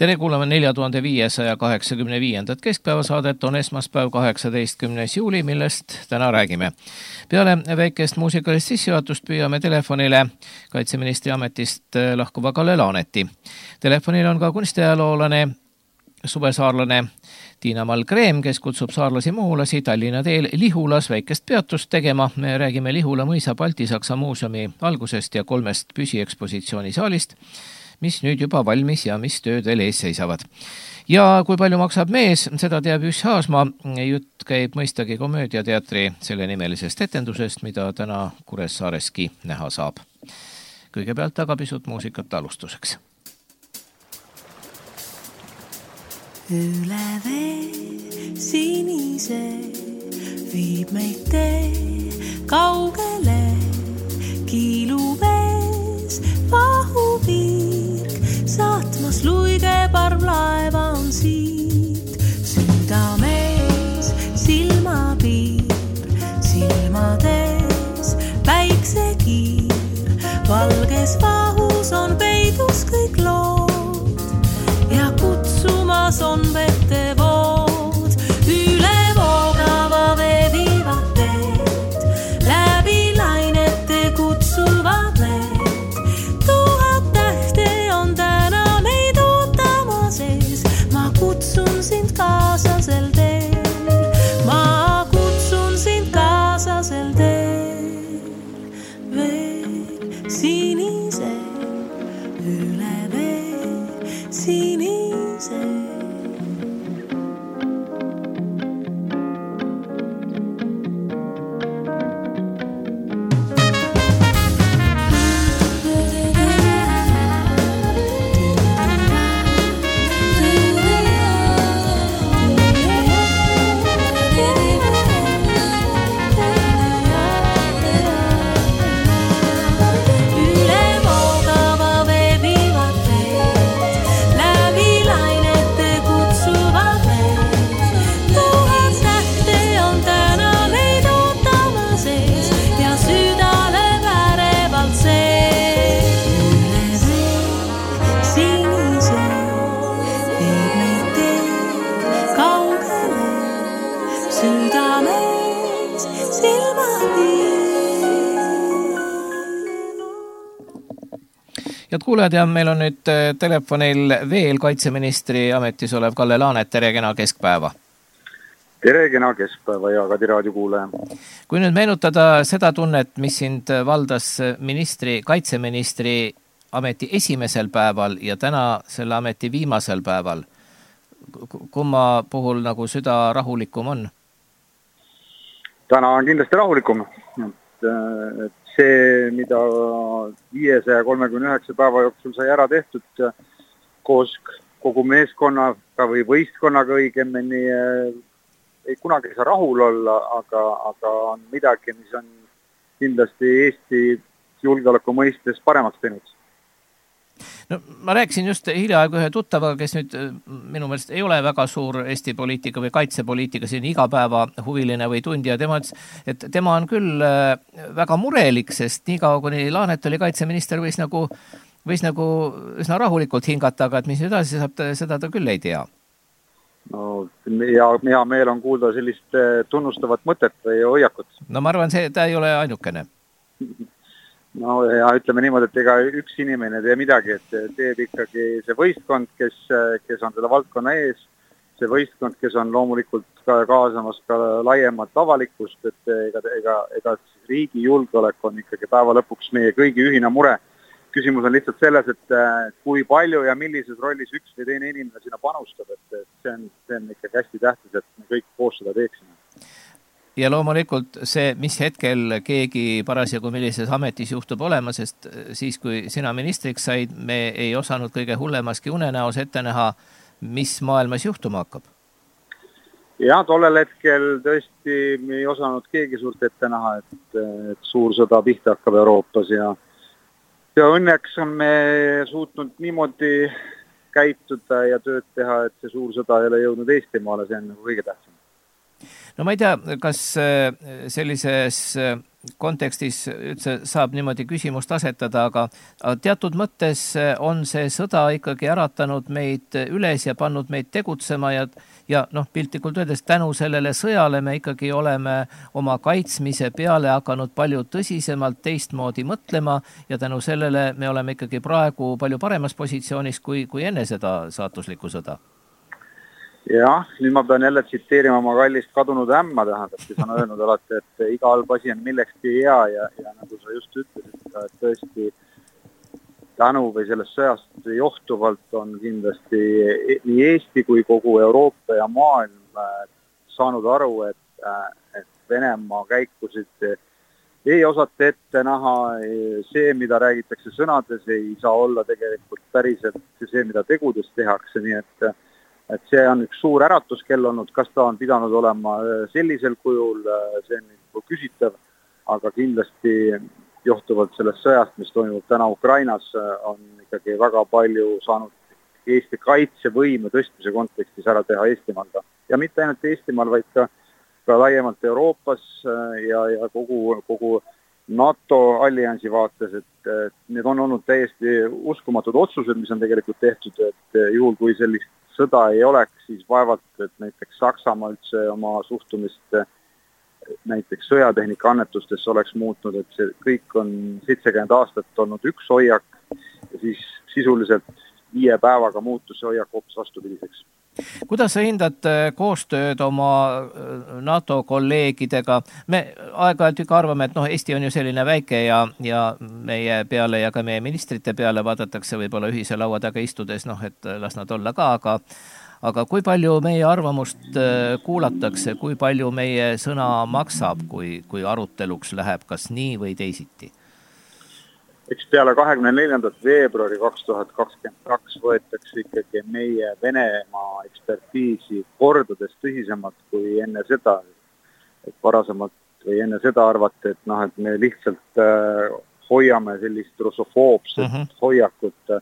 Tere kuulame 4585. keskpäevasaadet, on esmaspäev 18. juuli, millest täna räägime. Peale väikest muusikalist sissejuhatust püüame telefonile kaitseministri ametist lahkuva Kalle Laaneti. Telefonil on ka kunstiajaloolane, suvesaarlane Tiina Malgreem, kes kutsub saarlasi muulasi Tallinna teel Lihulas väikest peatust tegema. Me räägime Lihula mõisa Balti-Saksa muuseumi algusest ja 3 püsiekspositsiooni saalist, mis nüüd juba valmis ja mis tööd veel ees seisavad. Ja kui palju maksab mees, seda teab Jüss Haasma. Jutt käib mõistagi komöödiateatri selle nimelisest etendusest, mida täna Kuressaareski näha saab. Kõigepealt aga pisut muusikat alustuseks. Üle vee sinise viib meid tee kaugele, kiiluvees vahuvirg, saatmas luige parvlaeva on siit. Südamees silmapiir, silmades päiksekiir, valges vahus on peidus kõik lood ja kutsumas on vette vood. Üle voogava vee viivad teed, läbi lainete kutsuvad need. 1000 tähte on täna meid ootama sees, ma kutsun sind kaasasel teel, ma kutsun sind kaasasel teel. Veel sinise, üle vee sinise. Head kuulajad, ja meil on nüüd telefonil veel kaitseministri ametis olev Kalle Laanet. Tere kena keskpäeva. Tere kena keskpäeva ja Kadi raadio kuulaja. Kui nüüd meenutada seda tunnet, mis sind valdas kaitseministri ameti esimesel päeval ja täna selle ameti viimasel päeval, kumma puhul nagu süda rahulikum on? Täna on kindlasti rahulikum. See, mida 539 päeva jooksul sai ära tehtud koos kogu meeskonnaga või võistkonnaga õigemini, ei kunagi saa rahul olla, aga on midagi, mis on kindlasti Eesti julgeoleku mõistes paremaks teinud. No, ma rääkisin just hiljaaegu ühe tuttavaga, kes nüüd minu meelest ei ole väga suur Eesti poliitika või kaitsepoliitika siin igapäeva huviline või tundja. Tema ütles, et tema on küll väga murelik, sest nii kaua, kuni Laanet oli kaitseminister, võis nagu üsna rahulikult hingata, aga et mis edasi saab, seda ta küll ei tea. No, hea meel on kuulda sellist tunnustavat mõtet või hoiakut. No ma arvan, ta ei ole ainukene. No ja ütleme niimoodi, et ega üks inimene tee midagi, et teeb ikkagi see võistkond, kes on selle valdkonna ees, see võistkond, kes on loomulikult ka kaasamas ka laiemat avalikkust, et ega riigi julgeolek on ikkagi päeva lõpuks meie kõigi ühine mure. Küsimus on lihtsalt selles, et kui palju ja millises rollis üks või teine inimene sinna panustab, et see on ikkagi hästi tähtis, et me kõik koos seda teeksime. Ja loomulikult see, mis hetkel keegi parasjagu millises ametis juhtub olema, sest siis, kui sina ministriks said, me ei osanud kõige hullemaski unenäos ette näha, mis maailmas juhtuma hakkab. Ja tollel hetkel tõesti me ei osanud keegi suurt ette näha, et suur sõda pihta hakkab Euroopas ja õnneks on me suutnud niimoodi käituda ja tööd teha, et see suur sõda ei ole jõudnud Eestimaale, see on kõige tähtsam. No ma ei tea, kas sellises kontekstis üldse saab niimoodi küsimust asetada, aga teatud mõttes on see sõda ikkagi äratanud meid üles ja pannud meid tegutsema ja piltlikult öeldes tänu sellele sõjale me ikkagi oleme oma kaitsmise peale hakanud palju tõsisemalt teistmoodi mõtlema ja tänu sellele me oleme ikkagi praegu palju paremas positsioonis kui enne seda saatuslikku sõda. Jah, nüüd ma pean jälle tsiteerima oma kallist kadunud ämma, tähendab, kes on öelnud alati, et iga halb asi on millekski hea ja nagu sa just ütlesid, et tõesti tänu või sellest sõjast johtuvalt on kindlasti nii Eesti kui kogu Euroopa ja maailm saanud aru, et Venemaa käikusid ei osata ette näha, see, mida räägitakse sõnades, ei saa olla tegelikult päriselt see, mida tegudes tehakse, nii et see on üks suur äratuskell olnud, kas ta on pidanud olema sellisel kujul, see on küsitav, aga kindlasti johtuvalt sellest sõjast, mis toimub täna Ukrainas, on ikkagi väga palju saanud Eesti kaitsevõime tõstmise kontekstis ära teha Eestimaal. Ja mitte ainult Eestimaal, vaid ka laiemalt Euroopas ja kogu NATO alliansi vaates, et need on olnud täiesti uskumatud otsused, mis on tegelikult tehtud, et juhul kui sellist sõda ei oleks, siis vaevalt, et näiteks Saksamaa üldse oma suhtumist näiteks sõjatehnika annetustesse oleks muutnud, et see kõik on 70 aastat olnud üks hoiak ja siis sisuliselt 5 päevaga muutus see hoiak hoopis vastupidiseks. Kuidas sa hindad koostööd oma NATO kolleegidega? Me aeg-ajalt ikka arvame, et Eesti on ju selline väike ja meie peale ja ka meie ministrite peale vaadatakse võib-olla ühise laua taga istudes, et las nad olla ka, aga kui palju meie arvamust kuulatakse, kui palju meie sõna maksab, kui aruteluks läheb kas nii või teisiti? Eks peale 24. veebruari 2022 võetakse ikkagi meie Venemaa ekspertiisi kordades tõsisemalt kui enne seda. Et varasemalt või enne seda arvati, et me lihtsalt hoiame sellist russofoobset hoiakut,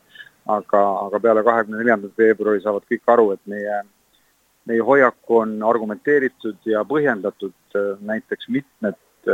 aga peale 24. veebruari saavad kõik aru, et meie hoiak on argumenteeritud ja põhjendatud. Näiteks mitmed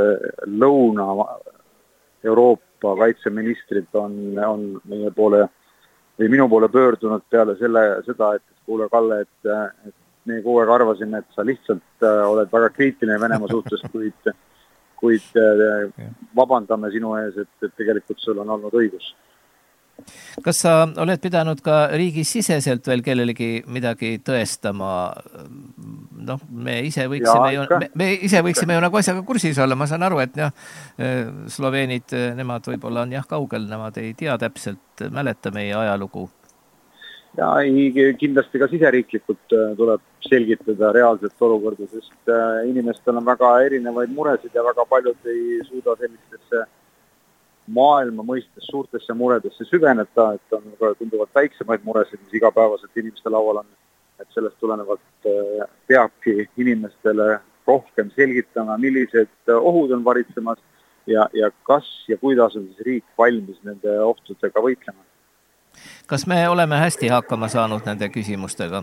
Lõuna-Euroopa kaitseministrid on meie poole või minu poole pöördunud peale seda, et kuule Kalle, et me kogu aeg arvasime, et sa lihtsalt oled väga kriitiline Venemaa suhtes, kuid vabandame sinu ees, et tegelikult sul on olnud õigus. Kas sa oled pidanud ka riigisiseselt veel kellelegi midagi tõestama? Me ise võiksime ju nagu asjaga kursis olla. Ma saan aru, et sloveenid, nemad võib-olla on kaugel, nemad ei tea täpselt, mäleta meie ajalugu. Ja kindlasti ka siseriiklikult tuleb selgitada reaalset olukorda, sest inimestel on väga erinevaid muresid ja väga paljud ei suuda sellistesse maailma mõistes suurtesse muredesse süveneta, et on tunduvalt väiksemaid muresid, mis igapäevaselt inimeste laual on. Et sellest tulenevalt peabki inimestele rohkem selgitama, millised ohud on varitsemas ja kas ja kuidas on siis riik valmis nende ohtudega võitlema. Kas me oleme hästi hakkama saanud nende küsimustega?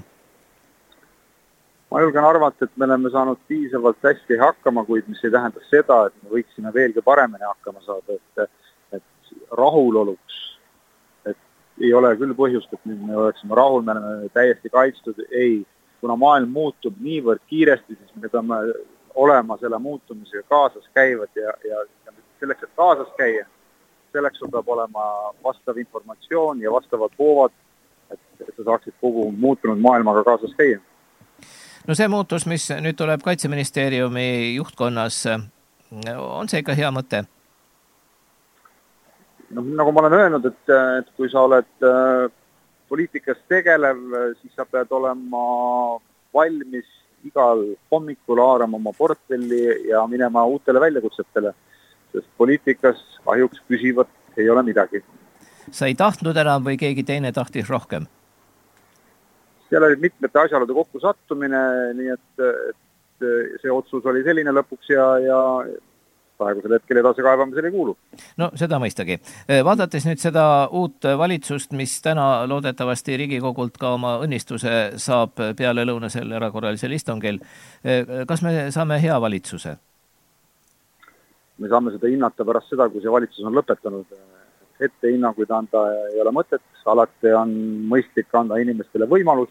Ma julgen arvata, et me oleme saanud piisavalt hästi hakkama, kuid mis ei tähenda seda, et me võiksime veelgi paremini hakkama saada, et rahuloluks, et ei ole küll põhjust, et nüüd me oleksime rahul, me oleme täiesti kaitstud, ei, kuna maailm muutub niivõrd kiiresti, siis me peame olema selle muutumisega kaasas käivad ja selleks, et kaasas käia, selleks peab olema vastav informatsioon ja vastavad hoovad, et sa saaksid kogu muutunud maailmaga kaasas käia. No see muutus, mis nüüd tuleb Kaitseministeeriumi juhtkonnas, on see ikka hea mõte? Nagu ma olen öelnud, et kui sa oled poliitikas tegelev, siis sa pead olema valmis igal hommikul haarama oma portfelli ja minema uutele väljakutsetele, sest poliitikas kahjuks püsivat ei ole midagi. Sa ei tahtnud enam või keegi teine tahtis rohkem? Seal oli mitmete asjaolude kokkusattumine, nii et see otsus oli selline lõpuks ja praegusel hetkel edasi kaevamisel ei kuulu. No seda mõistagi. Vaadates nüüd seda uut valitsust, mis täna loodetavasti Riigikogult ka oma õnnistuse saab peale lõunasel erakorralisel istungil, kas me saame hea valitsuse? me saame seda hinnata pärast seda, kui see valitsus on lõpetanud. Ette hinnanguid anda ei ole mõtet, alati on mõistlik anda inimestele võimalus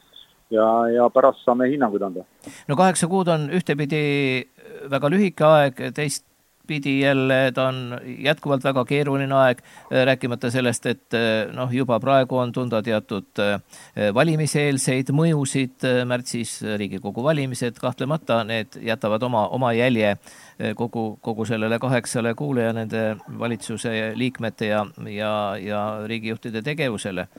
ja pärast saame hinnanguid anda. No 8 kuud on ühtepidi väga lühike aeg, teistpidi jälle ta on jätkuvalt väga keeruline aeg, rääkimata sellest, et juba praegu on tunda teatud valimiseelseid mõjusid, märtsis Riigikogu valimised, kahtlemata need jätavad oma jälje kogu sellele 8 kuule ja nende valitsuse liikmete ja riigijuhtide tegevusele.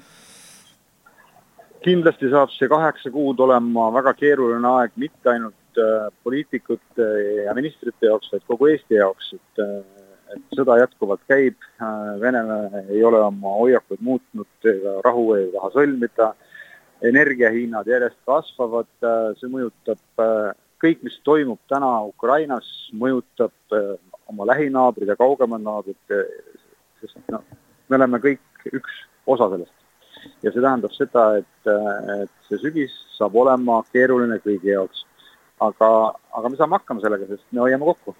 Kindlasti saab see 8 kuud olema väga keeruline aeg mitte ainult poliitikute ja ministrite jaoks, vaid kogu Eesti jaoks, et sõda jätkuvalt käib, Venemaa ei ole oma hoiakuid muutnud ega rahu ei taha sõlmida, energiahinnad järjest kasvavad, see mõjutab kõik, mis toimub täna Ukrainas, mõjutab oma lähinaabrid ja kaugemad naabrid, sest me oleme kõik üks osa sellest. Ja see tähendab seda, et see sügis saab olema keeruline kõigi jaoks. Aga me saame hakkama sellega, sest me hoiame kokku.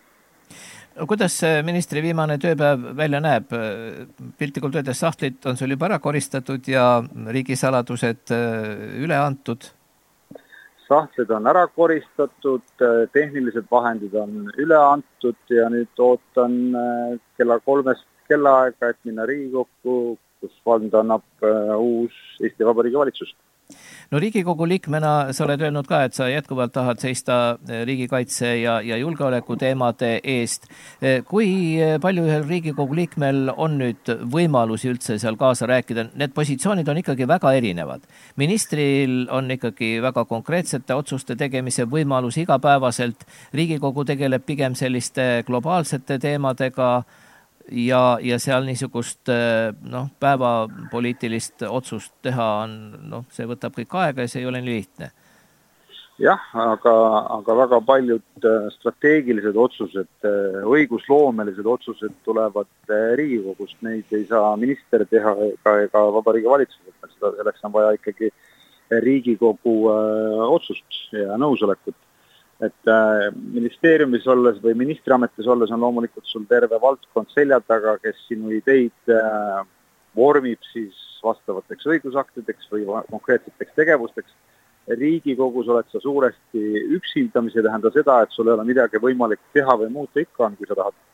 Kuidas ministri viimane tööpäev välja näeb? Piltlikult öeldes sahtlid on sul juba ära koristatud ja riigisaladused üle antud? Sahtlid on ära koristatud, tehnilised vahendid on üle antud ja nüüd ootan kella 3 kellaaega, et minna Riigikokku, kus vald annab uus Eesti Vabariigi valitsus. No Riigikogu liikmena sa oled öelnud ka, et sa jätkuvalt tahad seista riigikaitse ja julgeoleku teemade eest. Kui palju ühel Riigikogu liikmel on nüüd võimalusi üldse seal kaasa rääkida? Need positsioonid on ikkagi väga erinevad. Ministril on ikkagi väga konkreetsete otsuste tegemise võimalus igapäevaselt. Riigikogu tegeleb pigem selliste globaalsete teemadega ja seal niisugust päevapoliitilist otsust teha on, see võtab kõik aega ja see ei ole nii lihtne. Jah, aga väga paljud strateegilised otsused, õigusloomelised otsused tulevad Riigikogust. Neid ei saa minister teha ega Vabariigi Valitsus. Selleks on vaja ikkagi Riigikogu otsust ja nõusolekut. Et ministeeriumis olles või ministriametis olles on loomulikult sul terve valdkond selja taga, kes sinu ideid vormib siis vastavateks õigusaktideks või konkreetseteks tegevusteks. Riigikogus oled sa suuresti üksinda, mis ei tähenda seda, et sul ei ole midagi võimalik teha või muuta ikka on, kui sa tahad.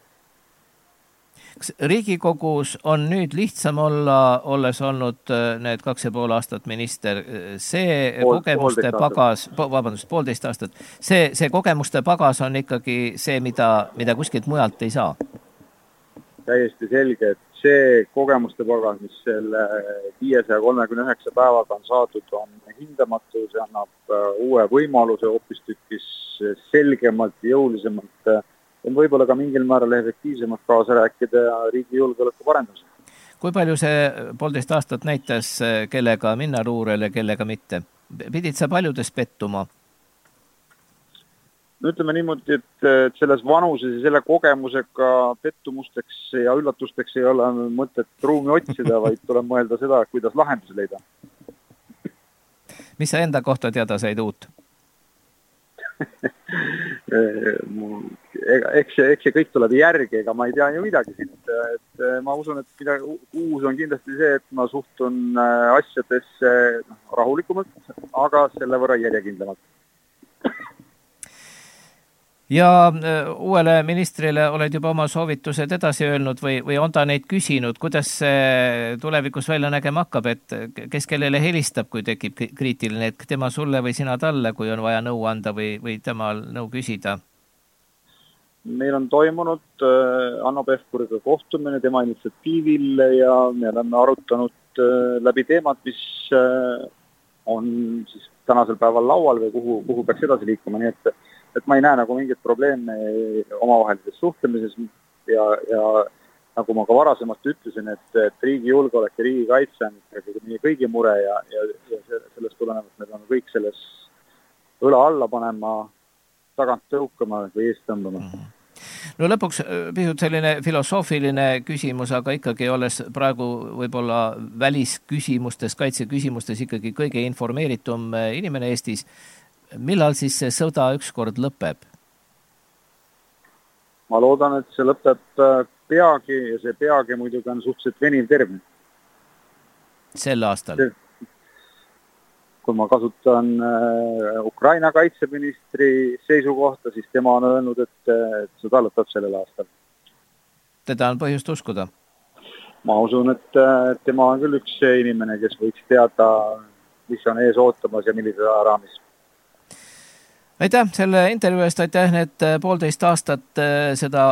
Riigikogus on nüüd lihtsam olla, olles olnud need 2,5 aastat minister. See kogemuste pagas, 1,5 aastat, see kogemuste pagas on ikkagi see, mida kuskilt mujalt ei saa. Täiesti selge, et see kogemuste pagas, mis selle 539 päevaga on saadud, on hindamatu, see annab uue võimaluse hoopistükkis selgemalt, jõulisemalt ja võib-olla ka mingil määral efektiivsemalt kaasa rääkida riigi julgeoleku parendamisel. Kui palju see 1,5 aastat näitas, kellega minna ruurele, kellega mitte? Pidid sa paljudes pettuma? No ütleme niimoodi, et selles vanuses ja selle kogemusega pettumusteks ja üllatusteks ei ole mõtet ruumi otsida, vaid tuleb mõelda seda, kuidas lahendusi leida. Mis sa enda kohta teada said uut? Eks see kõik tuleb järgi, ega ma ei tea ju midagi siin. Et ma usun, et uus on kindlasti see, et ma suhtun asjadesse rahulikumalt, aga selle võrra järjekindlamalt. Ja uuele ministrile oled juba oma soovitused edasi öelnud või on ta neid küsinud, kuidas see tulevikus välja nägema hakkab, et kes kellele helistab, kui tekib kriitiline hetk, tema sulle või sina talle, kui on vaja nõu anda või temal nõu küsida? Meil on toimunud Hanno Pevkuriga kohtumine tema initsiatiivil ja me oleme arutanud läbi teemad, mis on siis tänasel päeval laual või kuhu peaks edasi liikuma, nii et ma ei näe nagu mingit probleeme omavahelises suhtlemises ja nagu ma ka varasemalt ütlesin, et riigi julgeolek ja riigi kaitse on meie kõigi mure ja sellest tulenevalt me peame kõik selles õla alla panema, tagant tõukama või eest tõmbama. No lõpuks pisut selline filosoofiline küsimus, aga ikkagi olles praegu võib-olla välisküsimustes, kaitseküsimustes ikkagi kõige informeeritum inimene Eestis, millal siis see sõda ükskord lõpeb? ma loodan, et see lõpeb peagi ja see peagi muidugi on suhteliselt veniv termin. Sel aastal? Kui ma kasutan Ukraina kaitseministri seisukohta, siis tema on öelnud, et seda lõpeb sellel aastal. Teda on põhjust uskuda? Ma usun, et tema on küll üks inimene, kes võiks teada, mis on ees ootamas ja millise raamis. Aitäh selle intervjuu eest, aitäh need 1,5 aastat seda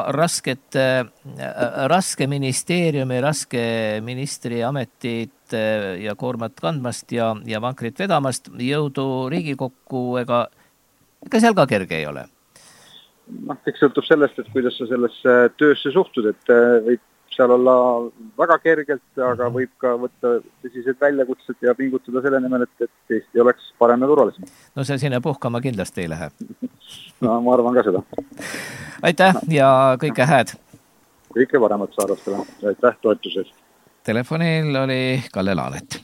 raske ministeeriumi, raske ministri ametit ja koormat kandmast ja vankrit vedamast. Jõudu Riigikokku, ega seal ka kerge ei ole? Eks sõltub sellest, et kuidas sa sellesse töösse suhtud, et võib seal olla väga kergelt, aga võib ka võtta tõsised väljakutsed ja pingutada selle nimel, et Eesti oleks parem ja turvalisem. No see sinna puhkama kindlasti ei lähe. No ma arvan ka seda. Aitäh ja kõike hääd! Kõike paremat saarlastele. Aitäh toetusest! Telefonil oli Kalle Laanet.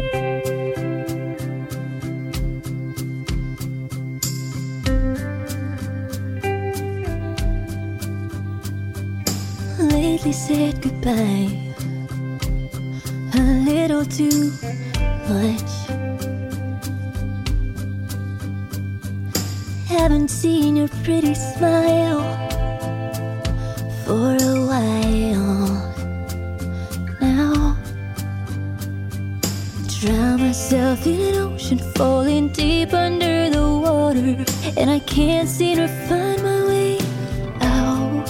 Lately said goodbye a little too much. Haven't seen your pretty smile for a while now. Drown myself in an ocean, falling deep under the water, and I can't seem to find my way out.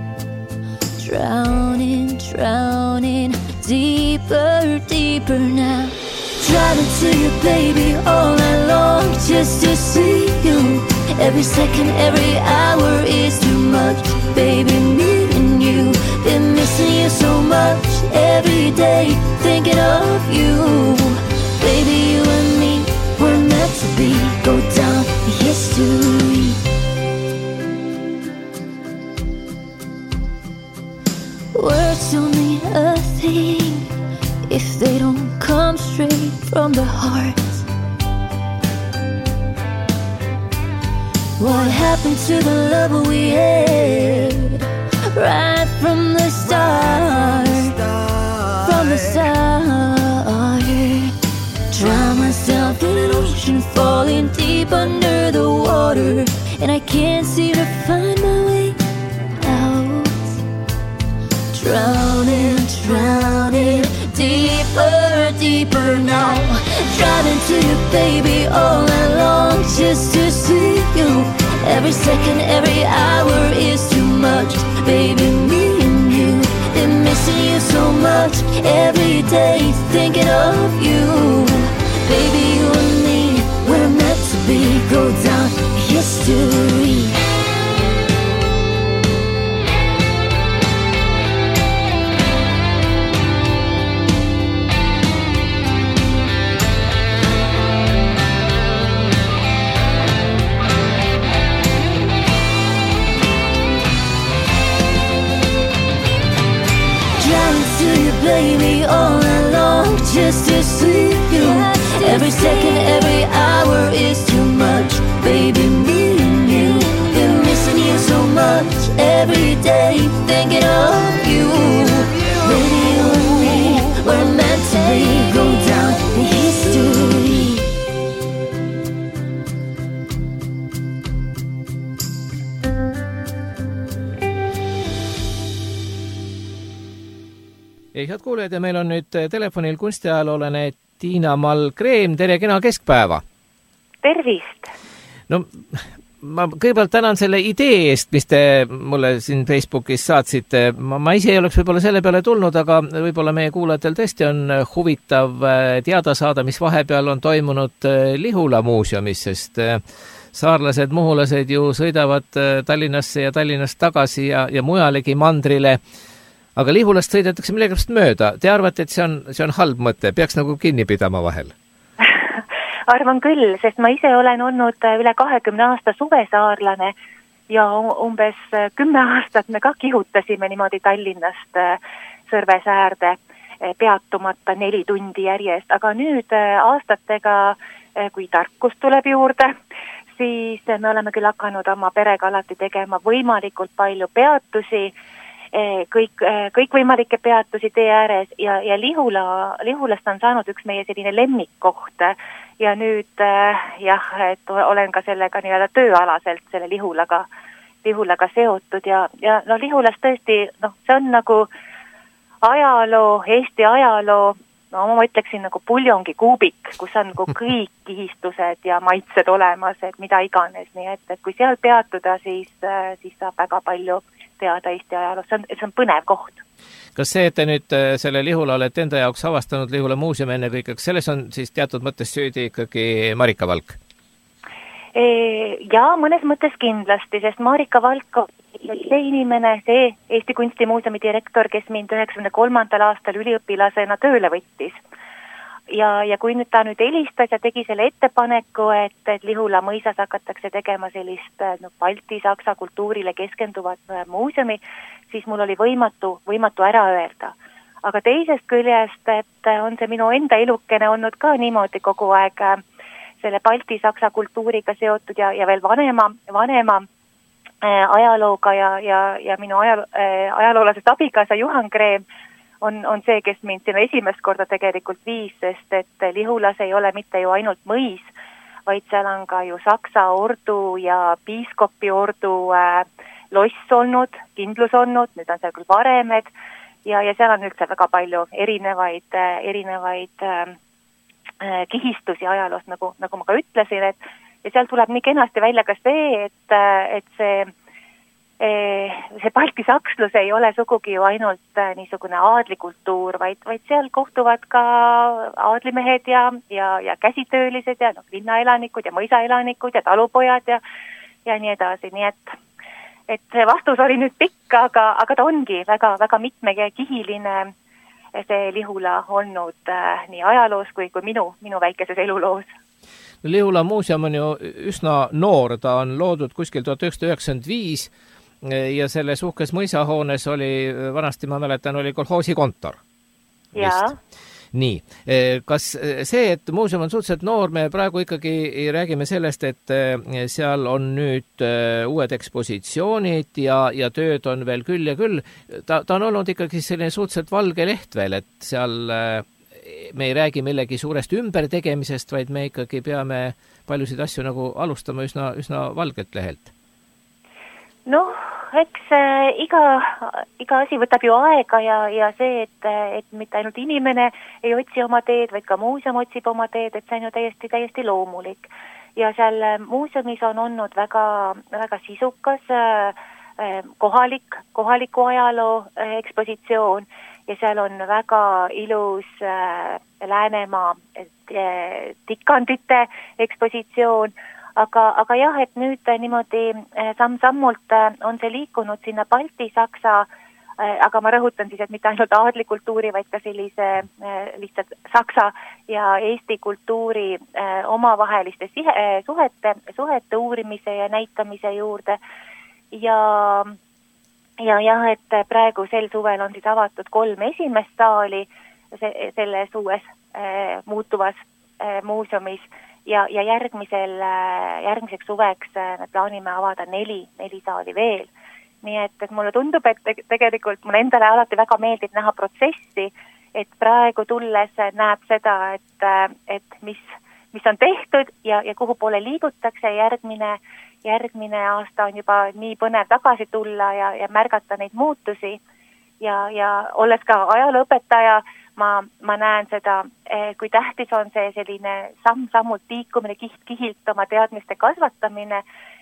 Drowning, drowning, deeper, deeper now. Driving to you, baby, all night long, just to see you. Every second, every hour is too much, baby, me and you. Been missing you so much, every day, thinking of you. Baby, you and me, we're meant to be, go down in history. Words don't mean a thing if they don't come straight from the heart. What happened to the love we had right from the start? From the start. Drown myself in an ocean, falling deep under the water, and I can't seem to find my way out. Drowning, drowning, deeper, deeper now. Driving to you, baby, all night long, just to see you. Every second, every hour is too much, baby, me and you. Been missing you so much, every day, thinking of you. Baby, you and me, we're meant to be, go down in history. Baby, all night long, just to see you. Every second, every hour is too much, baby, me and you. Been missing you so much, every day, thinking of you. Baby, you and me, we're meant to be, go down in history. Head kuulejad, ja meil on nüüd telefonil kunstiajaloolane Tiina Malkreem. Tere, kena keskpäeva! Tervist! No, ma kõigepealt tänan selle idee eest, mis te mulle siin Facebookis saatsite. Ma ise ei oleks võib-olla selle peale tulnud, aga võib-olla meie kuulajatel tõesti on huvitav teada saada, mis vahepeal on toimunud Lihula muuseumis, sest saarlased, muhulased ju sõidavad Tallinnasse ja Tallinnast tagasi ja mujalegi mandrile. Aga Lihulast sõidetakse millegipärast mööda. Te arvate, et see on halb mõte? Peaks nagu kinni pidama vahel? Arvan küll, sest ma ise olen olnud üle 20 aasta suvesaarlane ja umbes 10 aastat me ka kihutasime niimoodi Tallinnast Sõrvesäärde peatumata 4 tundi järjest. Aga nüüd aastatega, kui tarkus tuleb juurde, siis me oleme küll hakanud oma perega alati tegema võimalikult palju peatusi, kõikvõimalikke peatusi tee ääres ja Lihulast on saanud üks meie selline lemmikkoht ja nüüd et olen ka sellega nii-öelda tööalaselt selle Lihulaga seotud ja no Lihulas tõesti, see on nagu ajaloo, Eesti ajaloo, no ma ütleksin nagu puljongi kuubik, kus on nagu kõik kihistused ja maitsed olemas, et mida iganes, nii et kui seal peatuda, siis saab väga palju teada Eesti ajaloost, see on põnev koht. Kas see, et te nüüd selle Lihula olete enda jaoks avastanud, Lihula muuseum ennekõike, kas selles on siis teatud mõttes süüdi ikkagi Marika Valk? Ja mõnes mõttes kindlasti, sest Marika Valk on see inimene, see Eesti Kunstimuuseumi direktor, kes mind 93. aastal üliõpilasena tööle võttis. Ja kui nüüd ta nüüd helistas ja tegi selle ettepaneku, et Lihula mõisas hakatakse tegema sellist balti-saksa kultuurile keskenduvat muuseumi, siis mul oli võimatu ära öelda. Aga teisest küljest, et on see minu enda elukene olnud ka niimoodi kogu aeg selle balti-saksa kultuuriga seotud ja veel vanema ajalooga ja minu ajaloolasest abikaasa Juhan Kreem on see, kes mind sinna esimest korda tegelikult viis, sest et Lihulas ei ole mitte ju ainult mõis, vaid seal on ka ju Saksa ordu ja piiskopi ordu loss olnud, kindlus olnud, nüüd on seal küll varemed ja seal on üldse väga palju erinevaid kihistusi ajaloost, nagu ma ka ütlesin, ja seal tuleb nii kenasti välja ka see, et see balti-sakslus ei ole sugugi ju ainult niisugune aadlikultuur, vaid seal kohtuvad ka aadlimehed ja käsitöölised ja linnaelanikud ja mõisaelanikud ja talupojad ja nii edasi, nii et see vastus oli nüüd pikk, aga ta ongi väga mitmekihiline see Lihula olnud nii ajaloos kui minu väikeses eluloos. Lihula muuseum on ju üsna noor, ta on loodud kuskil 1995 ja selles uhkes mõisahoones oli, vanasti ma mäletan, oli kolhoosi kontor. Jaa. Nii, kas see, et muuseum on suhteliselt noor, me praegu ikkagi räägime sellest, et seal on nüüd uued ekspositsioonid ja tööd on veel küll ja küll. Ta on olnud ikkagi selline suhteliselt valge leht veel, et seal me ei räägi millegi suurest ümbertegemisest, vaid me ikkagi peame paljusid asju nagu alustama üsna valgelt lehelt. Noh, eks iga asi võtab ju aega ja see, et mitte ainult inimene ei otsi oma teed, vaid ka muuseum otsib oma teed, et see on ju täiesti loomulik. Ja seal muuseumis on olnud väga sisukas kohaliku ajaloo ekspositsioon ja seal on väga ilus Läänemaa tikandite ekspositsioon, aga jah, et nüüd niimoodi samm-sammult on see liikunud sinna Balti-Saksa, aga ma rõhutan siis, et mitte ainult aadlikultuuri, vaid ka sellise lihtsalt Saksa ja Eesti kultuuri omavaheliste suhete uurimise ja näitamise juurde. Ja jah, et praegu sel suvel on siis avatud 3 esimest saali selles uues muutuvas muuseumis ja järgmiseks suveks me plaanime avada 4 saali veel. Nii et mulle tundub, et tegelikult mulle endale alati väga meeldib näha protsessi, et praegu tulles näeb seda, et mis on tehtud ja kuhu poole liigutakse, järgmine aasta on juba nii põnev tagasi tulla ja märgata neid muutusi ja olles ka ajalooõpetaja, ma näen seda, kui tähtis on see selline samm-sammult liikumine, kiht-kihilt oma teadmiste kasvatamine,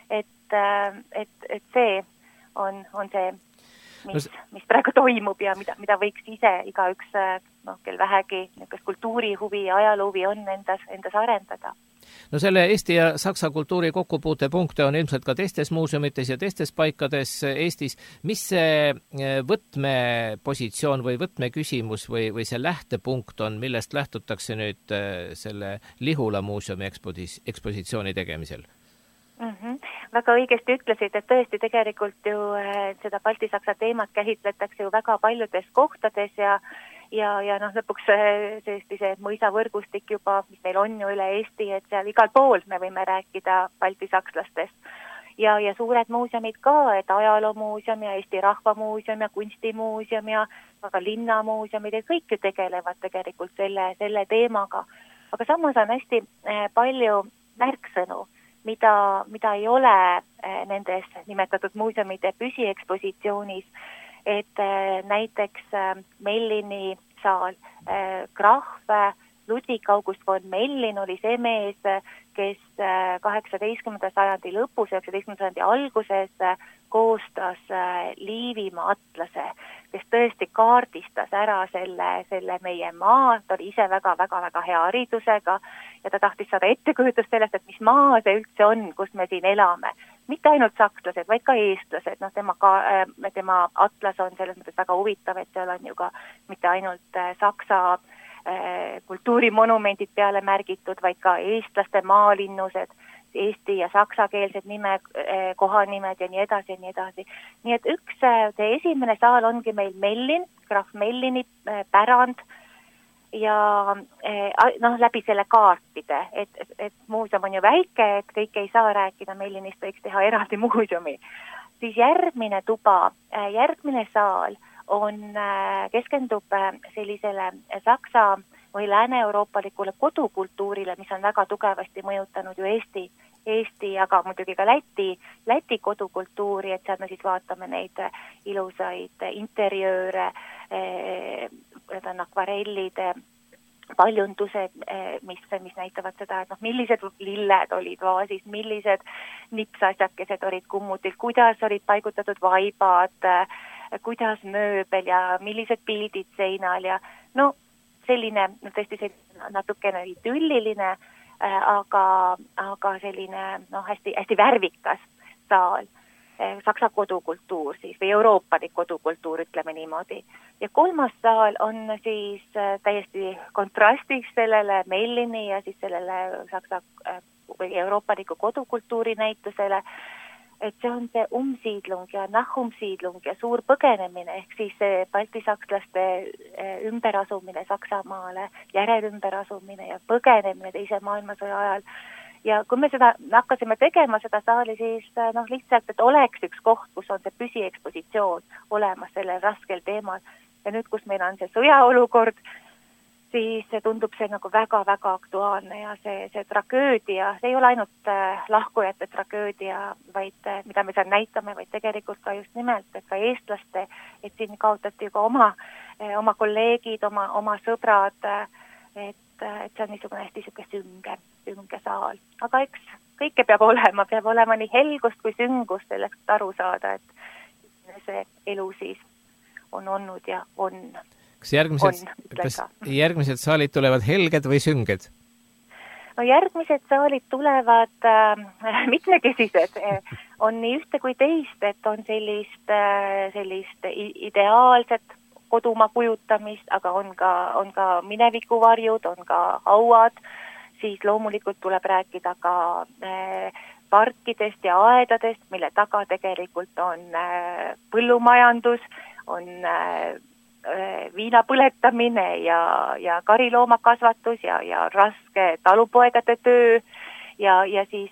et see on see, mis praegu toimub ja mida võiks ise igaüks, kel vähegi kultuurihuvi ja ajaloohuvi on endas arendada. No selle Eesti ja Saksa kultuuri kokkupuutepunkte on ilmselt ka teistes muuseumites ja teistes paikades Eestis. Mis see võtmepositsioon või võtmeküsimus või see lähtepunkt on, millest lähtutakse nüüd selle Lihula muuseumi ekspositsiooni tegemisel? Väga õigesti ütlesid, et tõesti tegelikult ju seda Balti-Saksa teemat käsitletakse ju väga paljudes kohtades ja noh, lõpuks see mõisavõrgustik juba, mis meil on ju üle Eesti, et seal igal pool me võime rääkida baltisakslastest. Ja suured muuseumid ka, et ajaloomuuseum ja Eesti Rahvamuuseum ja kunstimuuseum ja ka linnamuuseumid, et kõik ju tegelevad tegelikult selle teemaga. Aga samas on hästi palju märksõnu, mida ei ole nendes nimetatud muuseumide püsiekspositsioonis, et näiteks Mellini saal, Krahv, Ludwig August von Mellin oli see mees, kes 18. sajandi lõpus, 19. sajandi alguses koostas Liivimaa atlase, kes tõesti kaardistas ära selle meie maa, ta oli ise väga hea haridusega ja ta tahtis saada ettekujutust sellest, et mis maa see üldse on, kus me siin elame. Mitte ainult sakslased, vaid ka eestlased, tema atlas on selles mõttes väga huvitav, et seal on ju ka mitte ainult Saksa kultuurimonumendid peale märgitud, vaid ka eestlaste maalinnused, eesti ja saksakeelsed kohanimed ja nii edasi ja nii edasi. Nii et see esimene saal ongi meil Mellin, Graf Mellini pärand ja läbi selle kaartide, et muuseum on ju väike, et kõik ei saa rääkida Mellinist, võiks teha eraldi muuseumi. Siis järgmine tuba, järgmine saal keskendub sellisele saksa või lääne-euroopalikule kodukultuurile, mis on väga tugevasti mõjutanud ju Eesti, aga muidugi ka Läti kodukultuuri, et seal me siis vaatame neid ilusaid interjööre, need on akvarellid, paljundused, mis näitavad seda, et millised lilled olid vaasis, millised nipsasjakesed olid kummutil, kuidas olid paigutatud vaibad, kuidas mööbel ja millised pildid seinal ja selline tõesti natukene idülliline, aga selline hästi värvikas saal, saksa kodukultuur siis või euroopalik kodukultuur, ütleme niimoodi. Ja kolmas saal on siis täiesti kontrastiks sellele Mellini ja siis sellele saksa või euroopaliku kodukultuuri näitusele, et see on see umsiidlung ja nachumsiidlung ja suur põgenemine, ehk siis baltisakslaste ümberasumine Saksamaale, järelümberasumine ja põgenemine teise maailmasõja ajal. Ja kui me hakkasime tegema seda saali, siis lihtsalt, et oleks üks koht, kus on see püsiekspositsioon olemas sellel raskel teemal. Ja nüüd, kus meil on see sõjaolukord, siis tundub see nagu väga aktuaalne ja see tragöödia, see ei ole ainult lahkujate tragöödia, vaid mida me seal näitame, vaid tegelikult ka just nimelt, et ka eestlaste, et siin kaotati juba oma kolleegid, oma sõbrad, et see on niisugune hästi sünge saal. Aga eks kõike peab olema nii helgust kui süngust selleks, et aru saada, et see elu siis on olnud ja on. Kas järgmised saalid tulevad helged või sünged? No järgmised saalid tulevad mitmekesised. On nii ühte kui teist, et on sellist ideaalset kodumaa kujutamist, aga on ka minevikuvarjud, on ka hauad, siis loomulikult tuleb rääkida ka parkidest ja aedadest, mille taga tegelikult on põllumajandus, on viina põletamine ja kariloomakasvatus ja raske talupoegade töö ja siis,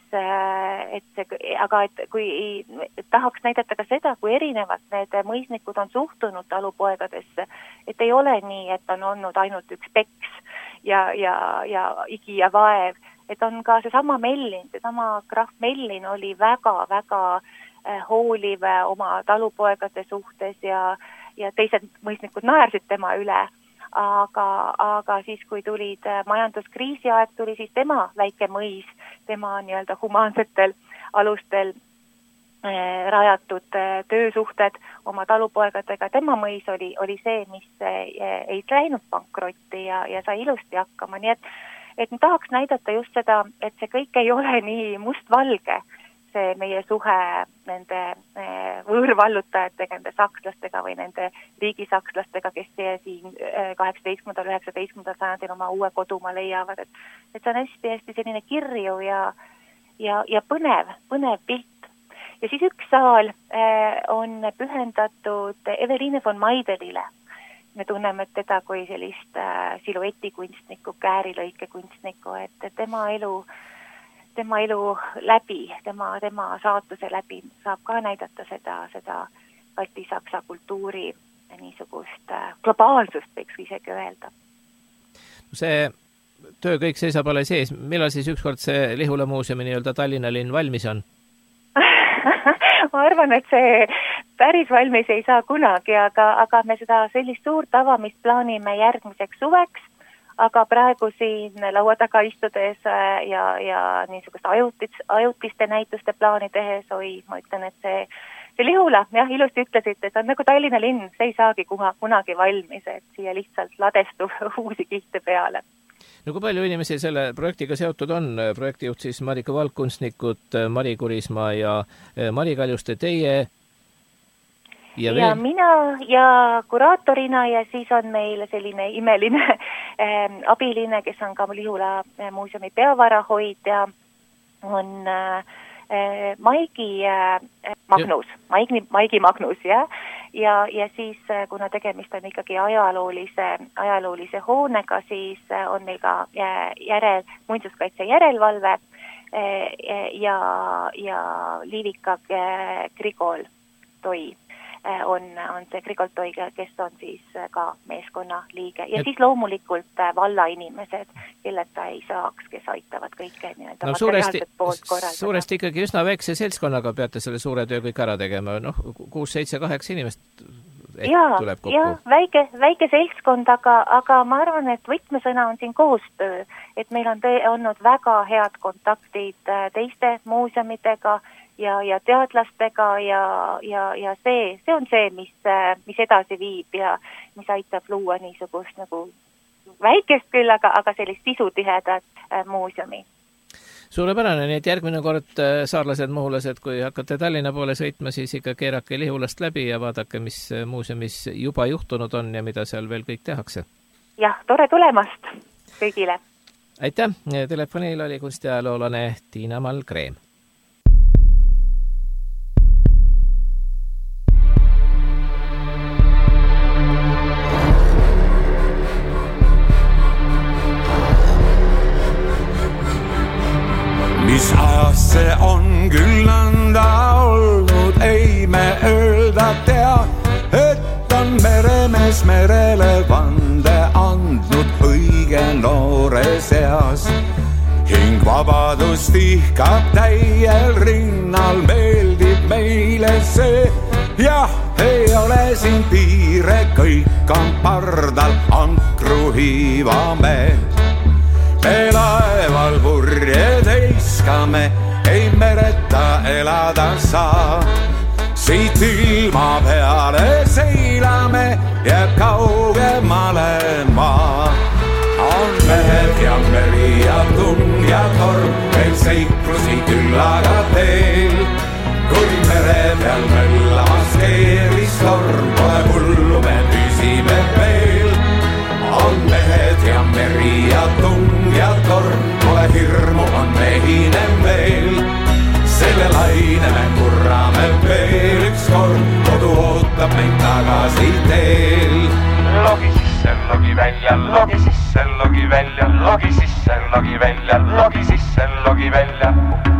et kui tahaks näidata ka seda, kui erinevalt need mõisnikud on suhtunud talupoegadesse, et ei ole nii, et on olnud ainult üks peks ja igi ja vaev, et on ka seesama Mellin, seesama Graf Mellin oli väga hooliv oma talupoegade suhtes ja teised mõisnikud naersid tema üle, aga siis, kui tulid majanduskriisi aeg, tuli siis tema väike mõis, tema nii-öelda humaansetel alustel rajatud töösuhted oma talupoegadega, tema mõis oli see, mis ei läinud pankrotti ja sai ilusti hakkama, nii et tahaks näidata just seda, et see kõik ei ole nii mustvalge, see meie suhe nende võõrvallutajatega, nende sakslastega või nende riigisakslastega, kes siin 18. 19. sajandil oma uue kodumaa leiavad, et see on hästi selline kirju ja põnev pilt. Ja siis üks saal on pühendatud Eveline von Maidelile, me tunneme teda kui sellist siluetikunstnikku, käärilõikekunstnikku, et tema elu läbi, tema saatuse läbi saab ka näidata seda Balti-Saksa kultuuri niisugust globaalsust, võiks isegi öelda. See töö kõik seisab alles ees. Millal siis ükskord see Lihula muuseumi nii-öelda Tallinna linn valmis on? Ma arvan, et see päris valmis ei saa kunagi, aga me seda sellist suurt avamist plaanime järgmiseks suveks, aga praegu siin laua taga istudes ja niisugust ajutiste näituste plaani tehes, ma ütlen, et see Lihula, jah, ilusti ütlesite, et on nagu Tallinna linn, see ei saagi kunagi valmis, et siia lihtsalt ladestub uusi kihte peale. No kui palju inimesi selle projektiga seotud on? Projektijuht siis Marika Valgkunstnikud, Mari Kurismaa ja Mari Kaljuste, teie ja mina ja kuraatorina ja siis on meil selline imeline abiline, kes on ka Lihula muuseumi peavarahoidja, on Maigi Magnus, jah. Ja siis, kuna tegemist on ikkagi ajaloolise hoonega, siis on meil ka muinsuskaitse järelevalve ja Liivika Grigol Toi on see Grigol Toi, kes on siis ka meeskonna liige. Ja siis loomulikult valla inimesed, kelleta ei saaks, kes aitavad kõike nii-öelda materiaalset poolt korraldada. Suuresti ikkagi üsna väikse seltskonnaga peate selle suure töö kõik ära tegema. 6, 7, 8 inimest tuleb kokku. Jah, väike seltskond, aga ma arvan, et võtmesõna on siin koostöö. Et meil on olnud väga head kontaktid teiste muuseumidega ja teadlastega ja see on see, mis edasi viib ja mis aitab luua niisugust nagu väikest küll, aga sellist sisutihedat muuseumi. Suurepärane, nii et järgmine kord saarlased, muhulased, kui hakkate Tallinna poole sõitma, siis ikka keerake Lihulast läbi ja vaadake, mis muuseumis juba juhtunud on ja mida seal veel kõik tehakse. Jah, tore tulemast kõigile. Aitäh! Telefonil oli kunstiajaloolane Tiina Malgreem. Mis ajast see on küll nõnda olnud, ei me öelda tea, et on meremees merele vande andnud õige noores eas. Hing vabadust ihkab täiel rinnal, meeldib meile see, jah, ei ole siin piire, kõik on pardal, ankru hiivame. Me laeval purjed heiskame, ei mereta elada saa. Siit ilma peale seilame, jääb kaugemale maa. On mehed ja meri ja tund ja torm, meil seiklusi küllaga teel. Kui mere peal möllamas keeris torm, pole hullu, me püsime veel. On mehed ja meri ja tund ja torm, pole hirmu, on mehinem veel. Selle laine me kurrame veel üks kord, kodu ootab meid tagasi teel. Logi sisse, logi välja, logi sisse, logi välja, logi sisse, logi välja, logi sisse, logi välja.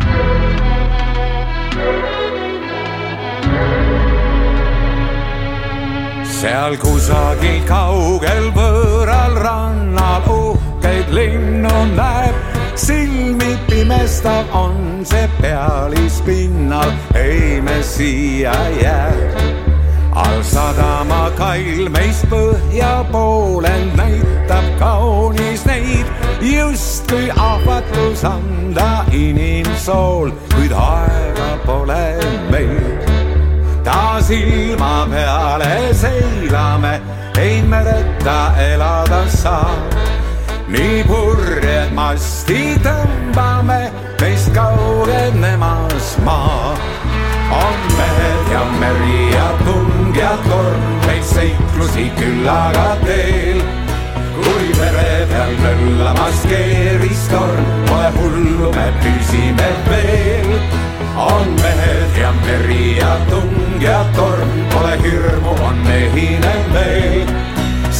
Seal kusagil kaugel võõral rannal uhkeid linnu näeb, silmi pimestav on see pealispinnal, ei me siia jääb. All sadama kail meist põhja poolel näitab kaunis neid, justkui ahvatlus anda inimsool, kuid aega pole meil. Taas ilma peale seilame, ei mereta elada saa. Nii purjed masti tõmbame, meist kaugenemas maa. On mehed ja meri ja tund ja torm, meid seiklusi küllaga teel. Kui mere peal möllamas keeris torm, pole hullu, me püsime veel. On mehed ja meri ja tund ja torm, pole hirmu, on mehinem veel.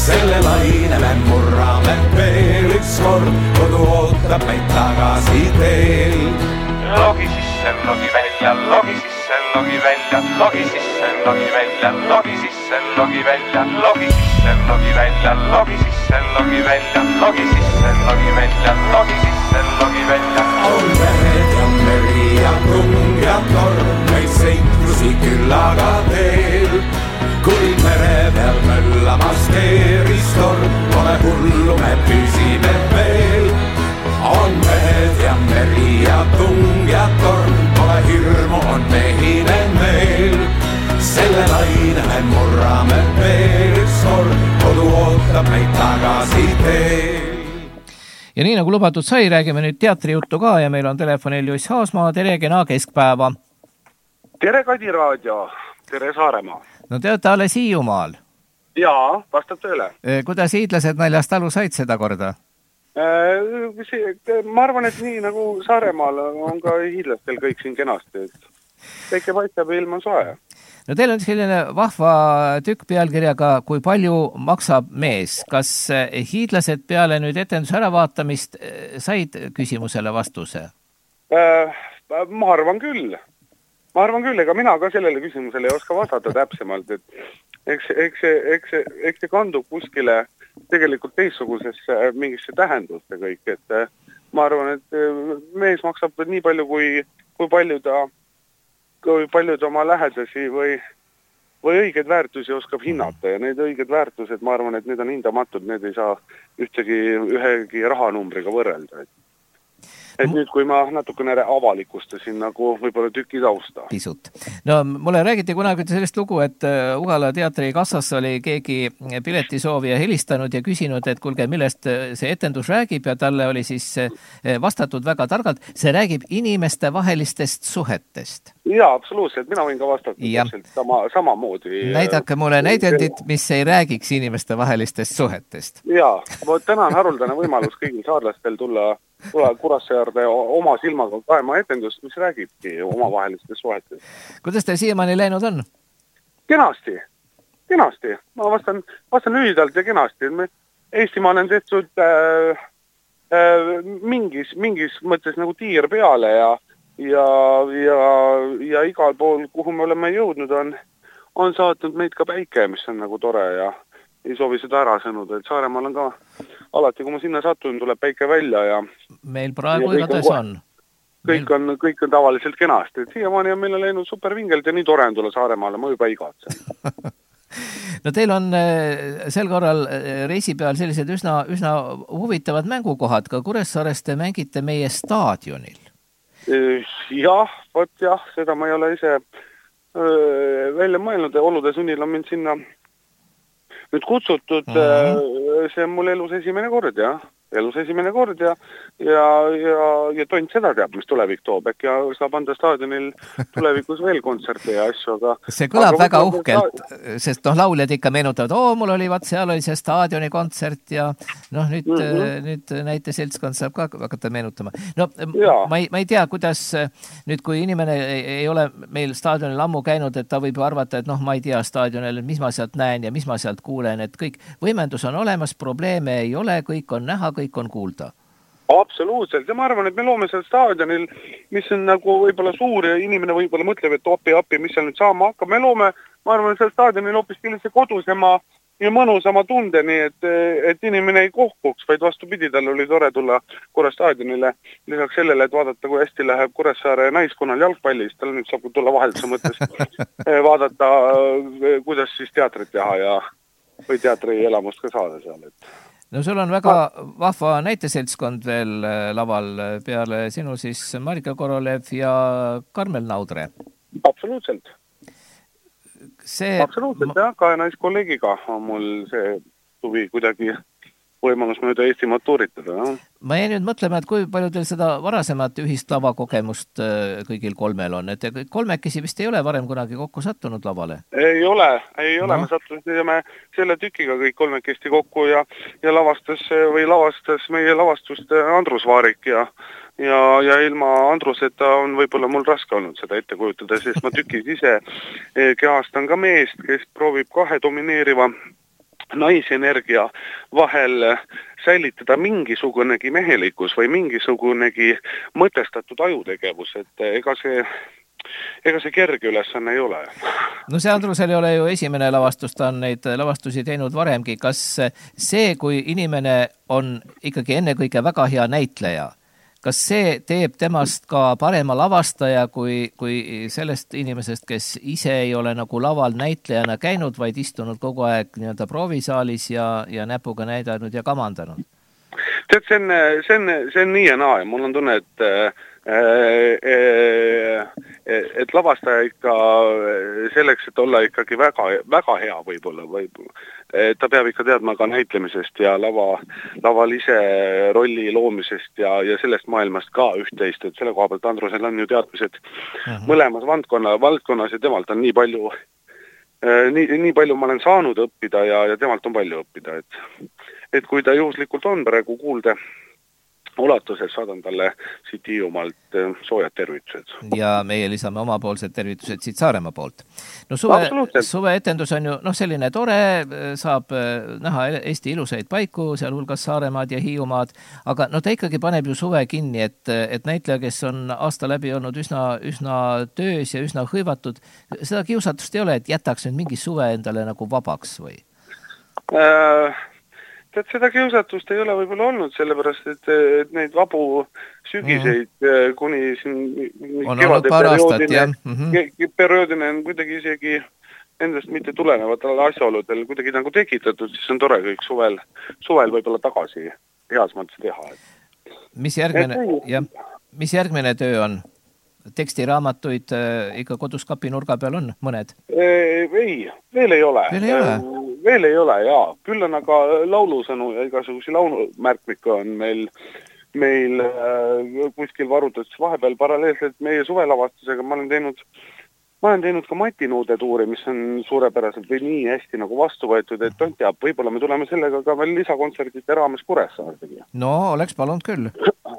selle laine me murrame veel üks kord, kodu ootab meid tagasi teel. Logi sisse, logi välja, logi sisse, logi välja, logi sisse, logi välja, logi sisse, logi välja, logi sisse, logi välja, logi sisse, logi välja, logi sisse, logi välja, logi sisse, logi välja. On mehed ja meri ja tung ja torm, meid seiklusi küllaga teel. Kui mere peal möllamas keeristorm, pole hullu, me püsime veel. On mehed ja meri ja tung ja torm, pole hirmu, on mehine meil. Selle laine me murrame veel üks kord, kodu ootab meid tagasi teel. Ja nii nagu lubatud sai, räägime nüüd teatrijuttu ka ja meil on telefonil Juss Haasmaa, tere kena keskpäeva. Tere Kadi Raadio, tere Saaremaa. No te olete alles Hiiumaal. Jaa, vastab tööle. Kuidas hiidlased naljast alu said seda korda? Ma arvan, et nii nagu Saaremaal on ka hiidlastel kõik siin kenasti, et päike paistab ja ilm on soe. No teil on selline vahva tükk pealkirjaga, kui palju maksab mees. Kas hiidlased peale nüüd etenduse äravaatamist said küsimusele vastuse? Ma arvan küll. Ega mina ka sellele küsimusele ei oska vastata täpsemalt, et eks see kandub kuskile tegelikult teistsugusesse mingisse tähenduste kõik, et ma arvan, et mees maksab nii palju, kui palju ta oma lähedasi või õiged väärtusi oskab hinnata ja need õiged väärtused, ma arvan, et need on hindamatud, need ei saa ühegi rahanumbriga võrrelda. Et nüüd, kui ma natukene avalikustasin nagu võib-olla tüki tausta. Pisut. No mulle räägiti kunagi sellest lugu, et Ugala teatri kassasse oli keegi piletisoovija helistanud ja küsinud, et kuulge, millest see etendus räägib ja talle oli siis vastatud väga targalt. See räägib inimeste vahelistest suhetest. Jaa, absoluutselt. Mina võin ka vastata samamoodi. Näidake mulle näidendit, mis ei räägiks inimeste vahelistest suhetest. Jaa, täna on haruldane võimalus kõigil saarlastel tulla Kurassaarde oma silmaga kaema etendust, mis räägibki omavahelistest suhetest. Kuidas teil siiamaani läinud on? Kenasti. Ma vastan lühidalt ja kenasti. Eestimaal on tehtud mingis mõttes nagu tiir peale ja igal pool, kuhu me oleme jõudnud, on saatnud meid ka päike, mis on nagu tore ja ei soovi seda ära sõnuda, et Saaremaal on ka alati, kui ma sinna satun, tuleb päike välja ja meil praegu igatahes on. Kõik on tavaliselt kenasti, et siiamaani on meile läinud supervingelt ja nii tore on tulla Saaremaale, ma juba igatsen. No teil on sel korral reisi peal sellised üsna huvitavad mängukohad, ka Kuressaarest te mängite meie staadionil. Jah, seda ma ei ole ise välja mõelnud ja olude sunnil on mind sinna nüüd kutsutud, see on mul elus esimene kord ja Tont seda teab, mis tulevik toob, äkki saab anda staadionil tulevikus veel kontserte ja asju, aga see kõlab väga uhkelt, sest lauljad ikka meenutavad, mul oli seal oli see staadioni kontsert ja nüüd näite seltskond saab ka hakata meenutama. No ma ei tea, kuidas nüüd, kui inimene ei ole meil staadionil ammu käinud, et ta võib ju arvata, et ma ei tea staadionil, mis ma sealt näen ja mis ma sealt kuulen, et kõik võimendus on olemas, probleeme ei ole, kõik on näha, kõik on kuulda. Absoluutselt ja ma arvan, et me loome seal staadionil, mis on nagu võib-olla suur ja inimene võib-olla mõtleb, et appi, mis seal nüüd saama hakkab. Me loome, ma arvan, seal staadionil hoopis sellise kodusema ja mõnusama tunde, nii et inimene ei kohkuks, vaid vastupidi, tal oli tore tulla Kuressaare staadionile. Lisaks sellele, et vaadata, kui hästi läheb Kuressaare naiskonnal jalgpallis, tal nüüd saab tulla vahelduse mõttes vaadata, kuidas siis teatrit teha või teatri elamust ka saada seal. No sul on väga vahva näiteseltskond veel laval peale sinu siis Marika Korolev ja Karmel Naudre. Absoluutselt. Absoluutselt, jah, kahe naiskolleegiga on mul see suvi kuidagi võimalus mööda Eestimaad tuuritada. No? Ma jäin nüüd mõtlema, et kui palju teil seda varasemat ühist lavakogemust kõigil kolmel on, et kolmekesi vist ei ole varem kunagi kokku sattunud lavale? Ei ole, me sattusime selle tükiga kõik kolmekesti kokku ja lavastas meie lavastust Andrus Vaarik ja ilma Andruseta on võib-olla mul raske olnud seda ette kujutada, sest ma tükis ise kehastan ka meest, kes proovib kahe domineeriva naisenergia vahel säilitada mingisugunegi mehelikkus või mingisugunegi mõtestatud ajutegevus, et ega see kerge ülesanne ei ole. No see Andrusel ei ole ju esimene lavastus, ta on neid lavastusi teinud varemgi. Kas see, kui inimene on ikkagi ennekõike väga hea näitleja, kas see teeb temast ka parema lavastaja kui sellest inimesest, kes ise ei ole nagu laval näitlejana käinud, vaid istunud kogu aeg nii-öelda proovisaalis ja näpuga näidanud ja kamandanud? Tead, see on nii ja naa ja mul on tunne, et lavastaja ikka selleks, et olla ikkagi väga, väga hea võib-olla, ta peab ikka teadma ka näitlemisest ja laval ise rolli loomisest ja sellest maailmast ka üht-teist, et selle koha pealt Andrusel on ju teadmised mõlemas valdkonnas ja temalt on nii palju ma olen saanud õppida ja temalt on palju õppida, et kui ta juhuslikult on praegu kuulda ulatuses, saadan talle siit Hiiumaalt soojad tervitused. Ja meie lisame omapoolsed tervitused siit Saaremaa poolt. No suve etendus on ju selline tore, saab näha Eesti ilusaid paiku, seal hulgas Saaremaad ja Hiiumaad, aga ta ikkagi paneb ju suve kinni, et näitleja, kes on aasta läbi olnud üsna töös ja üsna hõivatud, seda kiusatust ei ole, et jätaks nüüd mingi suve endale nagu vabaks või? Tead, seda kiusatust ei ole võib-olla olnud, sellepärast, et neid vabu sügiseid kuni siin perioodina on kuidagi isegi endast mitte tulenevatel asjaoludel kuidagi nagu tekitatud, siis on tore kõik suvel võib-olla tagasi heas mõttes teha. Mis järgmine töö on? Tekstiraamatuid ikka kodus kapinurga peal on mõned? Ei, veel ei ole. Veel ei ole, jaa. Küll on aga laulusõnu ja igasugusi laulumärkmikke on meil kuskil varutatud vahepeal paralleelselt meie suvelavastusega. Ma olen teinud ka Matinuude tuuri, mis on suurepäraselt või nii hästi nagu vastu võetud, et on teab, võib-olla me tuleme sellega ka veel lisakontserdite raames Kuressaardegi. No, oleks palunud küll.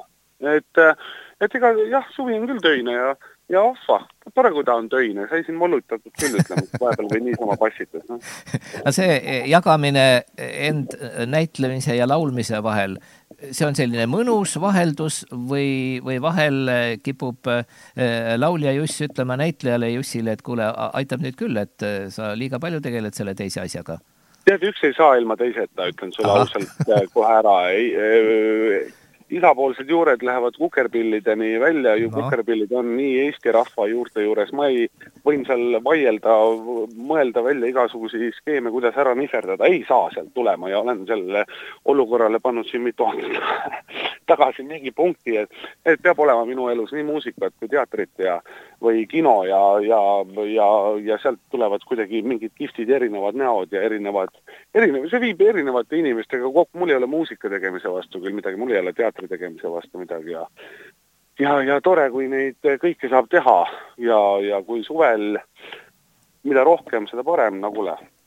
Et ega jah, suvi on küll töine ja offa, tore kui ta on töine, sai siin mollutatud küll, ütleme, vahepeal või niisama passitas. No. See jagamine end näitlemise ja laulmise vahel, see on selline mõnus vaheldus või vahel kipub laulja Juss ütlema näitlejale Jussile, et kuule, aitab nüüd küll, et sa liiga palju tegeled selle teise asjaga? Tead, üks ei saa ilma teiseta, ütlen sulle ausalt kohe ära. Isapoolsed juured lähevad kukerpillideni välja, ju kukerpillid on nii Eesti rahva juurte juures, ma ei võin seal mõelda välja igasugusi skeeme, kuidas ära nihverdada, ei saa sealt tulema ja olen sellele olukorrale pannud siin mitu tagasi mingi punkti, et peab olema minu elus nii muusikat kui teatrit või kino ja sealt tulevad kuidagi mingid kiftid erinevad näod ja see viib erinevate inimestega kokku, mul ei ole muusika tegemise vastu küll midagi, mul ei ole teatri tegemise vastu midagi ja tore, kui neid kõike saab teha ja kui suvel mida rohkem, seda parem, nagu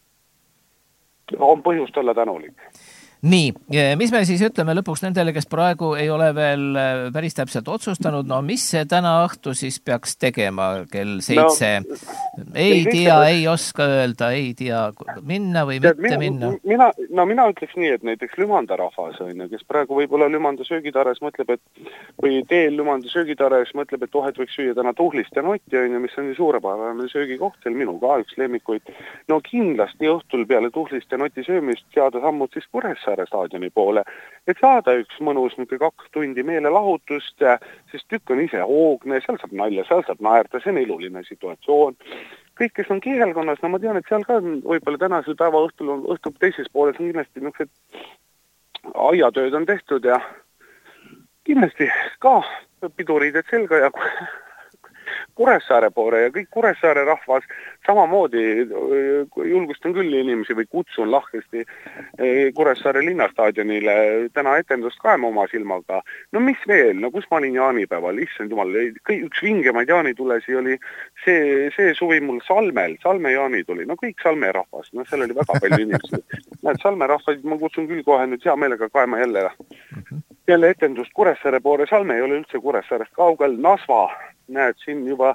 on põhjust olla tänulik. Nii, mis me siis ütleme lõpuks nendele, kes praegu ei ole veel päris täpselt otsustanud, no mis see täna õhtu siis peaks tegema kell 7? Ei tea, ei oska öelda, ei tea, minna või mitte minna? Mina ütleks nii, et näiteks Lümanda rahvas, kes praegu võib-olla Lümanda söögitares mõtleb, või teel Lümanda söögitares mõtleb, et et võiks süüa täna tuhlist ja notti, mis on ju suurepärane söögikoht, minu ka üks lemmikuid. No kindlasti õhtul peale tuhlist ja noti söömist seada sammud siis Kuressaare staadioni poole, et saada üks mõnus 2 tundi meelelahutust, sest tükk on ise hoogne, seal saab nalja, seal saab naerda, see on eluline situatsioon. Kõik, kes on kihelkonnas, no ma tean, et seal ka võib-olla tänasel päeva õhtul teises pooles on kindlasti niisugused aiatööd on tehtud ja kindlasti ka piduriided selga ja Kuressaare poole ja kõik Kuressaare rahvas samamoodi julgustan küll inimesi või kutsun lahkesti Kuressaare linnastaadionile täna etendust kaema oma silmaga. No mis veel? No kus ma olin jaanipäeval? Issand jumal, üks vingemaid jaanitulesi oli see suvi mul Salme jaani tuli. No kõik Salme rahvas, no seal oli väga palju inimesi. Näed, Salme rahvaid ma kutsun küll kohe nüüd hea meelega kaema jälle etendust Kuressaare poole. Salme ei ole üldse Kuressaarest kaugel, Nasva. Näed, siin juba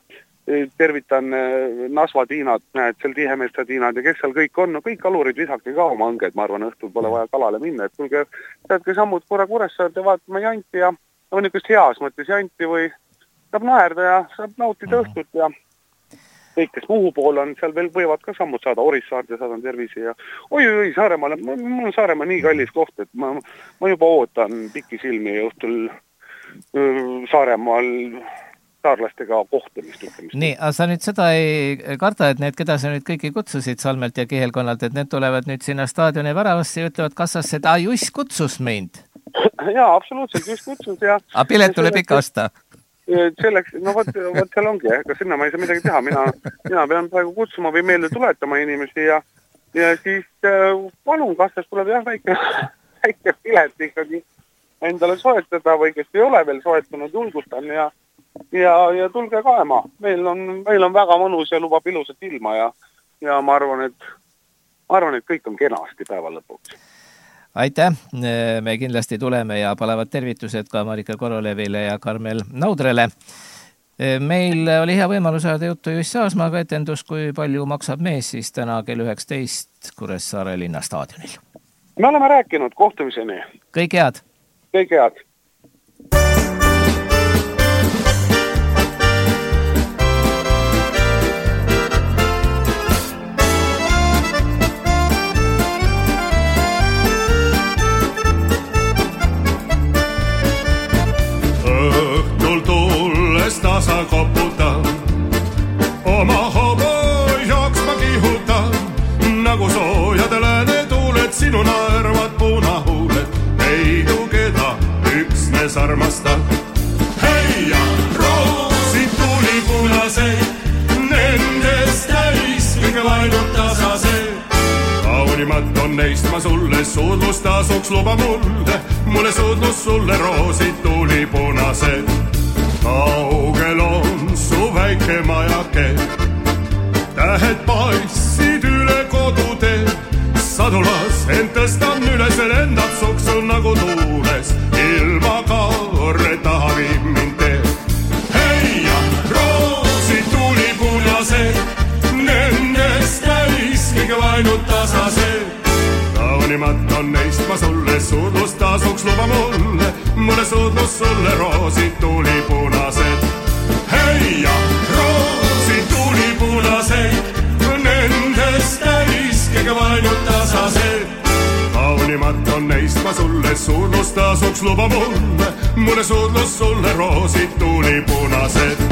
tervitan Nasva Tiinat, näed, seal Tihemetsa Tiinad ja kes seal kõik on, no kõik kalurid visake ka oma õnged, ma arvan, õhtul pole vaja kalale minna, et tulge, teadke sammud korra Kuressaarde vaatama janti ja niisugust heas mõttes janti või saab naerda ja saab nautida õhtut ja kõik, kes Muhu pool on, seal veel võivad ka sammud saada, Orissaarde saadan tervisi ja oi, Saaremaale, mul on Saaremaa nii kallis koht, et ma juba ootan pikki silmi õhtul Saaremaal saarlastega kohtumist. Nii, aga sa nüüd seda ei karda, et need, keda sa nüüd kõiki kutsusid Salmelt ja Kihelkonnalt, et need tulevad nüüd sinna staadioni väravasse ja ütlevad kassasse, et Juss kutsus meid? Jaa, absoluutselt, Juss kutsus ja... A pilet tuleb ikka osta? Selleks, no vot seal ongi, ega sinna ma ei saa midagi teha, mina pean praegu kutsuma või meelde tuletama inimesi ja siis palun, kassas tuleb jah väike pilet ikkagi endale soetada või kes ei ole veel soetanud, julgustan ja tulge kaema. Meil on väga mõnus ja lubab ilusat ilma ja ma arvan, et kõik on kenasti päeva lõpuks. Aitäh, me kindlasti tuleme ja palevad tervitused ka Marika Korolevile ja Karmel Naudrele. Meil oli hea võimalus ajada juttu Juss Saasmaaga etendus, kui palju maksab mees siis täna kell 19 Kuressaare linnastaadionil. Me oleme rääkinud kohtumiseni. Kõik head. Kõik head. Tasa koputan, oma hobo jooksma kihutan, nagu soojadele ne tuuled, sinu naervad punahuuled, heidu keda üksnes armastab. Hei ja roosid tuli punaseid, nendest täis kõige vainult tasaseid. Kaunimat on neist ma sulle, suudlus tasuks luba mulle suudlus sulle roosid tuli punaseid. Kaugel on su väike majake, tähed paissid üle kodutee, sadulas end tõstan üles, lendab suksul nagu tuules, ilma kaare taha viib mind tee. Hei ja roosid tuli punased, nendest täis kõige vainult tasased. Kaunimat on neist ma sulle, suudlus tasuks luba mulle suudlus sulle roosid tuli punased. Hei ja roosid tuli punased, nendest täis kõige vainult tasased. Kaunimat on neist ma sulle, suudlus tasuks luba mulle suudlus sulle roosid tuli punased.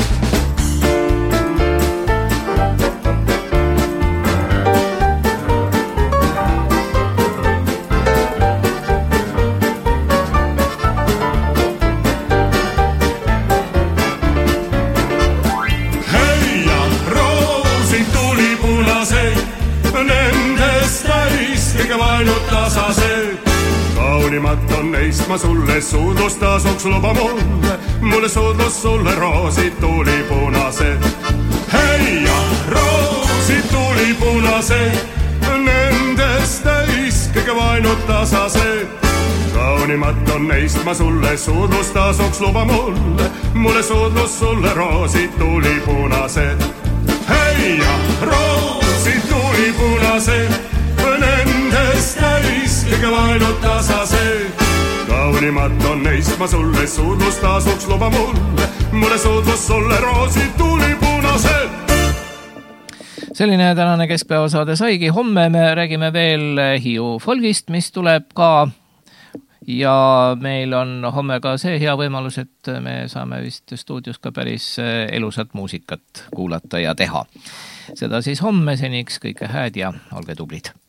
Kaunimat on neist ma sulle, suudlus tasuks luba mulle suudlus sulle roosid tuli punased. Hei ja roosid tuli punased, nendest täis kõige vainult tasased. Kaunimat on neist ma sulle, suudlus tasuks luba mulle suudlus sulle roosid tuli punased. Hei ja roosid tuli punased, nendest täis kõige vainult tasased. Kaunimat on neist ma sulle, suudlus tasuks luba mulle suudlus sulle roosid tuli punased. Selline tänane keskpäevasaade saigi. Homme me räägime veel Hiiu folgist, mis tuleb ka. Ja meil on homme ka see hea võimalus, et me saame vist stuudios ka päris elusat muusikat kuulata ja teha. Seda siis homme, seniks kõike hääd ja olge tublid.